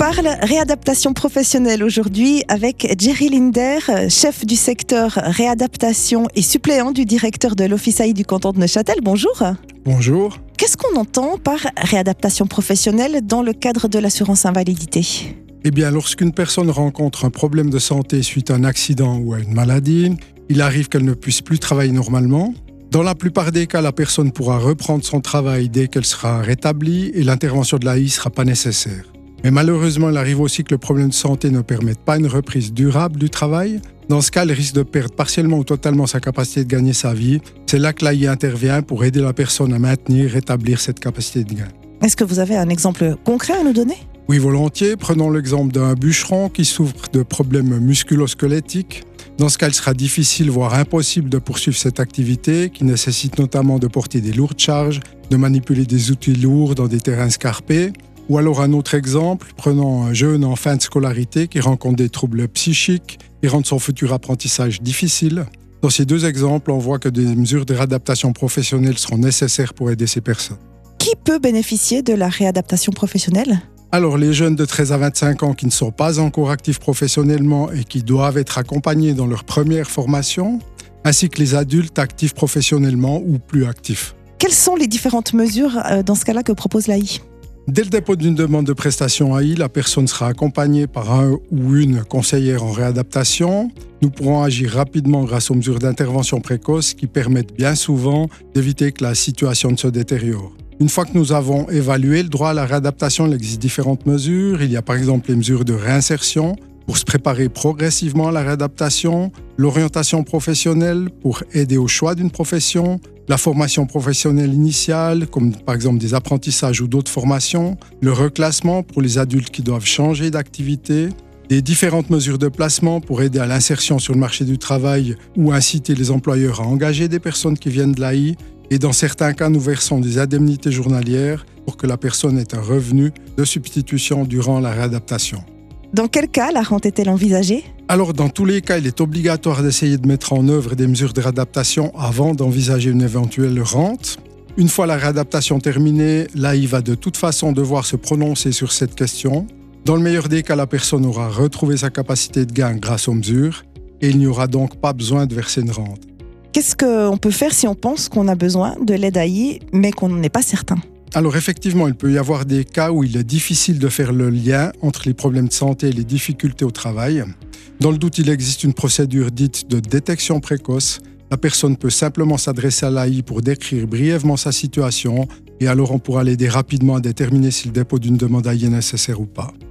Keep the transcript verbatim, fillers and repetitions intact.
parle réadaptation professionnelle aujourd'hui avec Jerry Linder, chef du secteur réadaptation et suppléant du directeur de l'Office A I du canton de Neuchâtel. Bonjour. Bonjour. Qu'est-ce qu'on entend par réadaptation professionnelle dans le cadre de l'assurance invalidité ? Eh bien, lorsqu'une personne rencontre un problème de santé suite à un accident ou à une maladie, il arrive qu'elle ne puisse plus travailler normalement. Dans la plupart des cas, la personne pourra reprendre son travail dès qu'elle sera rétablie et l'intervention de l'A I ne sera pas nécessaire. Mais malheureusement, il arrive aussi que le problème de santé ne permette pas une reprise durable du travail. Dans ce cas, elle risque de perdre partiellement ou totalement sa capacité de gagner sa vie. C'est là que l'A I intervient pour aider la personne à maintenir et rétablir cette capacité de gain. Est-ce que vous avez un exemple concret à nous donner ? Oui, volontiers. Prenons l'exemple d'un bûcheron qui souffre de problèmes musculo-squelettiques. Dans ce cas, il sera difficile, voire impossible de poursuivre cette activité qui nécessite notamment de porter des lourdes charges, de manipuler des outils lourds dans des terrains escarpés. Ou alors un autre exemple, prenons un jeune en fin de scolarité qui rencontre des troubles psychiques et rend son futur apprentissage difficile. Dans ces deux exemples, on voit que des mesures de réadaptation professionnelle seront nécessaires pour aider ces personnes. Qui peut bénéficier de la réadaptation professionnelle ? Alors les jeunes de treize à vingt-cinq ans qui ne sont pas encore actifs professionnellement et qui doivent être accompagnés dans leur première formation, ainsi que les adultes actifs professionnellement ou plus actifs. Quelles sont les différentes mesures dans ce cas-là que propose l'A I ? Dès le dépôt d'une demande de prestation A I, la personne sera accompagnée par un ou une conseillère en réadaptation. Nous pourrons agir rapidement grâce aux mesures d'intervention précoce qui permettent bien souvent d'éviter que la situation ne se détériore. Une fois que nous avons évalué le droit à la réadaptation, il existe différentes mesures. Il y a par exemple les mesures de réinsertion pour se préparer progressivement à la réadaptation, l'orientation professionnelle pour aider au choix d'une profession, la formation professionnelle initiale, comme par exemple des apprentissages ou d'autres formations, le reclassement pour les adultes qui doivent changer d'activité, des différentes mesures de placement pour aider à l'insertion sur le marché du travail ou inciter les employeurs à engager des personnes qui viennent de l'A I. Et dans certains cas, nous versons des indemnités journalières pour que la personne ait un revenu de substitution durant la réadaptation. Dans quel cas la rente est-elle envisagée ? Alors, dans tous les cas, il est obligatoire d'essayer de mettre en œuvre des mesures de réadaptation avant d'envisager une éventuelle rente. Une fois la réadaptation terminée, l'A I va de toute façon devoir se prononcer sur cette question. Dans le meilleur des cas, la personne aura retrouvé sa capacité de gain grâce aux mesures et il n'y aura donc pas besoin de verser une rente. Qu'est-ce qu'on peut faire si on pense qu'on a besoin de l'aide A I, mais qu'on n'en est pas certain ? Alors effectivement, il peut y avoir des cas où il est difficile de faire le lien entre les problèmes de santé et les difficultés au travail. Dans le doute, il existe une procédure dite de détection précoce. La personne peut simplement s'adresser à l'A I pour décrire brièvement sa situation et alors on pourra l'aider rapidement à déterminer si le dépôt d'une demande A I est nécessaire ou pas.